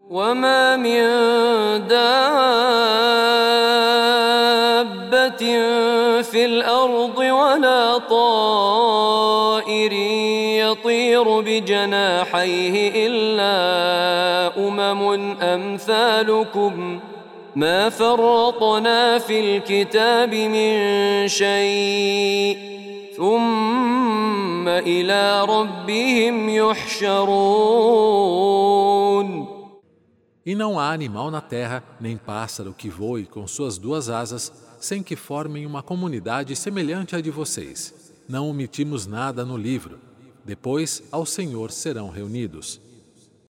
وما من دابة في الأرض ولا طائر يطير بجناحيه إلا أمثالكم ما فرطنا في الكتاب من شيء ثم إلى ربهم يحشرون. E não há animal na terra, nem pássaro que voe com suas duas asas, sem que formem uma comunidade semelhante à de vocês. Não omitimos nada no livro. Depois, ao Senhor serão reunidos.